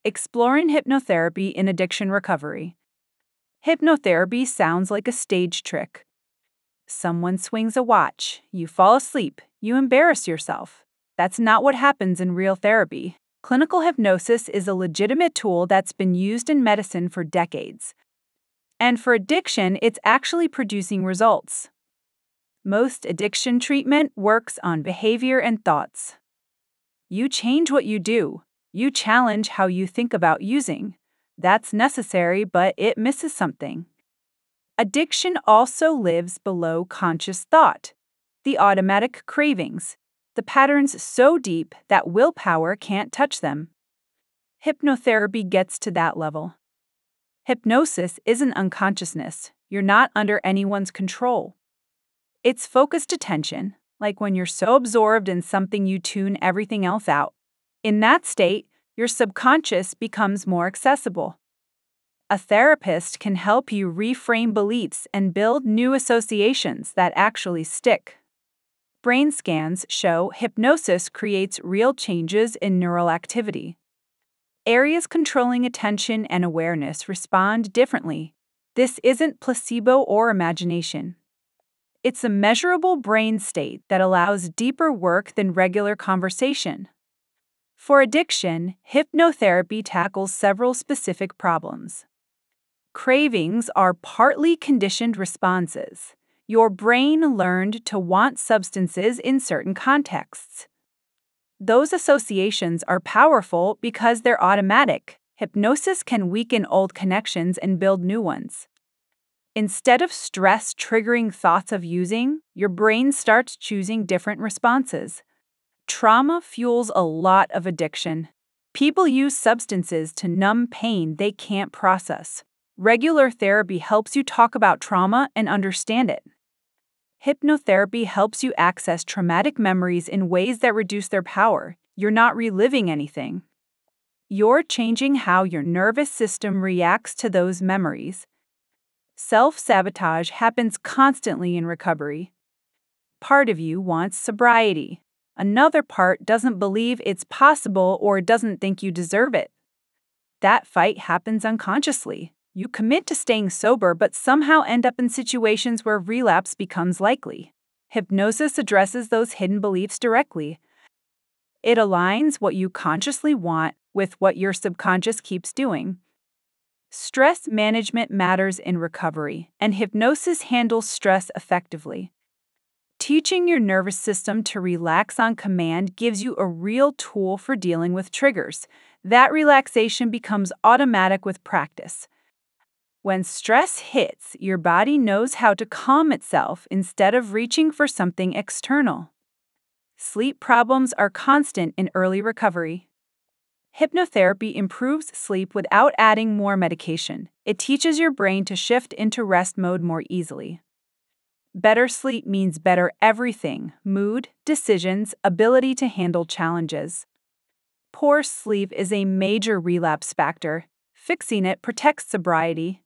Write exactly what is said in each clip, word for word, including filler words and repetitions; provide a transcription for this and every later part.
Exploring hypnotherapy in addiction recovery. Hypnotherapy sounds like a stage trick. Someone swings a watch, you fall asleep, you embarrass yourself. That's not what happens in real therapy. Clinical hypnosis is a legitimate tool that's been used in medicine for decades. And for addiction, it's actually producing results. Most addiction treatment works on behavior and thoughts. You change what you do. You challenge how you think about using. That's necessary, but it misses something. Addiction also lives below conscious thought. The automatic cravings, the patterns so deep that willpower can't touch them. Hypnotherapy gets to that level. Hypnosis isn't unconsciousness. You're not under anyone's control. It's focused attention, like when you're so absorbed in something you tune everything else out. In that state, your subconscious becomes more accessible. A therapist can help you reframe beliefs and build new associations that actually stick. Brain scans show hypnosis creates real changes in neural activity. Areas controlling attention and awareness respond differently. This isn't placebo or imagination. It's a measurable brain state that allows deeper work than regular conversation. For addiction, hypnotherapy tackles several specific problems. Cravings are partly conditioned responses. Your brain learned to want substances in certain contexts. Those associations are powerful because they're automatic. Hypnosis can weaken old connections and build new ones. Instead of stress-triggering thoughts of using, your brain starts choosing different responses. Trauma fuels a lot of addiction. People use substances to numb pain they can't process. Regular therapy helps you talk about trauma and understand it. Hypnotherapy helps you access traumatic memories in ways that reduce their power. You're not reliving anything. You're changing how your nervous system reacts to those memories. Self-sabotage happens constantly in recovery. Part of you wants sobriety. Another part doesn't believe it's possible or doesn't think you deserve it. That fight happens unconsciously. You commit to staying sober but somehow end up in situations where relapse becomes likely. Hypnosis addresses those hidden beliefs directly. It aligns what you consciously want with what your subconscious keeps doing. Stress management matters in recovery, and hypnosis handles stress effectively. Teaching your nervous system to relax on command gives you a real tool for dealing with triggers. That relaxation becomes automatic with practice. When stress hits, your body knows how to calm itself instead of reaching for something external. Sleep problems are constant in early recovery. Hypnotherapy improves sleep without adding more medication. It teaches your brain to shift into rest mode more easily. Better sleep means better everything: mood, decisions, ability to handle challenges. Poor sleep is a major relapse factor. Fixing it protects sobriety.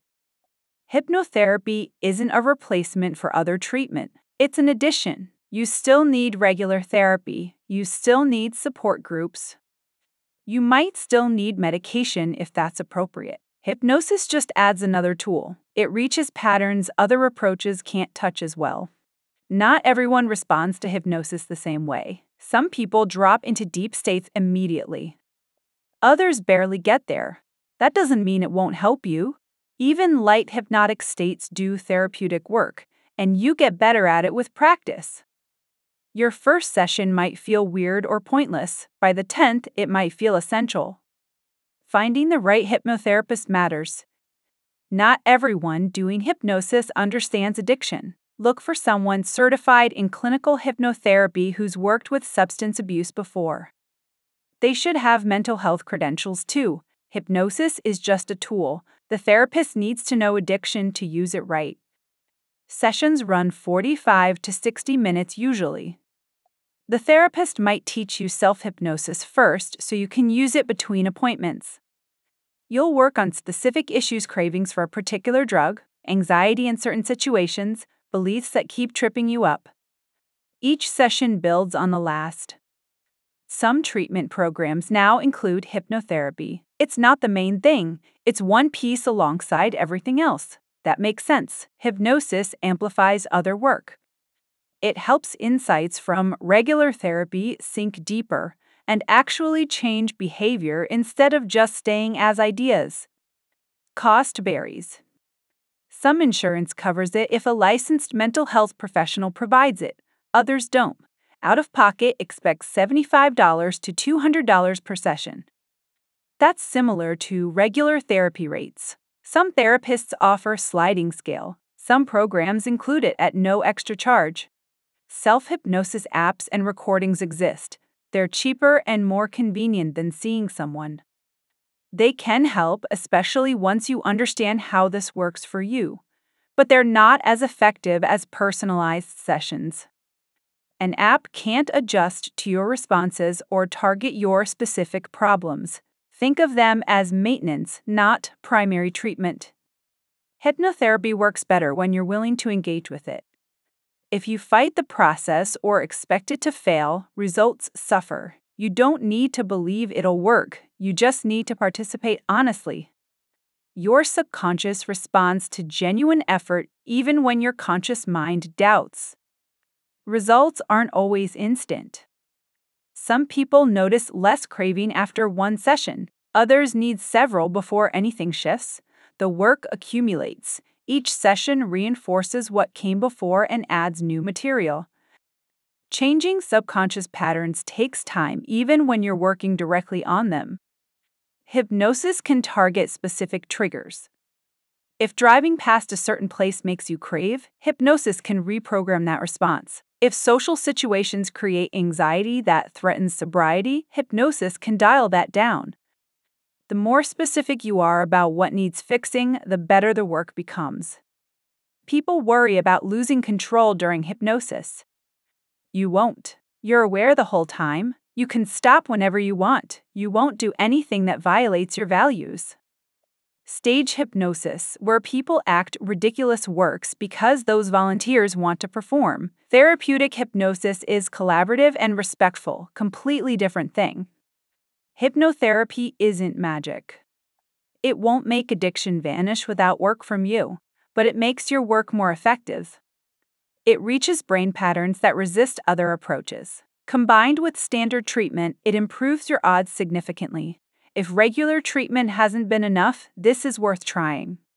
Hypnotherapy isn't a replacement for other treatment. It's an addition. You still need regular therapy. You still need support groups. You might still need medication if that's appropriate. Hypnosis just adds another tool. It reaches patterns other approaches can't touch as well. Not everyone responds to hypnosis the same way. Some people drop into deep states immediately. Others barely get there. That doesn't mean it won't help you. Even light hypnotic states do therapeutic work, and you get better at it with practice. Your first session might feel weird or pointless. By the tenth, it might feel essential. Finding the right hypnotherapist matters. Not everyone doing hypnosis understands addiction. Look for someone certified in clinical hypnotherapy who's worked with substance abuse before. They should have mental health credentials too. Hypnosis is just a tool. The therapist needs to know addiction to use it right. Sessions run forty-five to sixty minutes usually. The therapist might teach you self-hypnosis first so you can use it between appointments. You'll work on specific issues: cravings for a particular drug, anxiety in certain situations, beliefs that keep tripping you up. Each session builds on the last. Some treatment programs now include hypnotherapy. It's not the main thing, it's one piece alongside everything else. That makes sense. Hypnosis amplifies other work. It helps insights from regular therapy sink deeper and actually change behavior instead of just staying as ideas. Cost varies. Some insurance covers it if a licensed mental health professional provides it, others don't. Out of pocket, expect seventy-five dollars to two hundred dollars per session. That's similar to regular therapy rates. Some therapists offer sliding scale. Some programs include it at no extra charge. Self-hypnosis apps and recordings exist. They're cheaper and more convenient than seeing someone. They can help, especially once you understand how this works for you. But they're not as effective as personalized sessions. An app can't adjust to your responses or target your specific problems. Think of them as maintenance, not primary treatment. Hypnotherapy works better when you're willing to engage with it. If you fight the process or expect it to fail, results suffer. You don't need to believe it'll work, you just need to participate honestly. Your subconscious responds to genuine effort even when your conscious mind doubts. Results aren't always instant. Some people notice less craving after one session, others need several before anything shifts. The work accumulates. Each session reinforces what came before and adds new material. Changing subconscious patterns takes time even when you're working directly on them. Hypnosis can target specific triggers. If driving past a certain place makes you crave, hypnosis can reprogram that response. If social situations create anxiety that threatens sobriety, hypnosis can dial that down. The more specific you are about what needs fixing, the better the work becomes. People worry about losing control during hypnosis. You won't. You're aware the whole time. You can stop whenever you want. You won't do anything that violates your values. Stage hypnosis, where people act ridiculous works because those volunteers want to perform. Therapeutic hypnosis is collaborative and respectful, completely different thing. Hypnotherapy isn't magic. It won't make addiction vanish without work from you, but it makes your work more effective. It reaches brain patterns that resist other approaches. Combined with standard treatment, it improves your odds significantly. If regular treatment hasn't been enough, this is worth trying.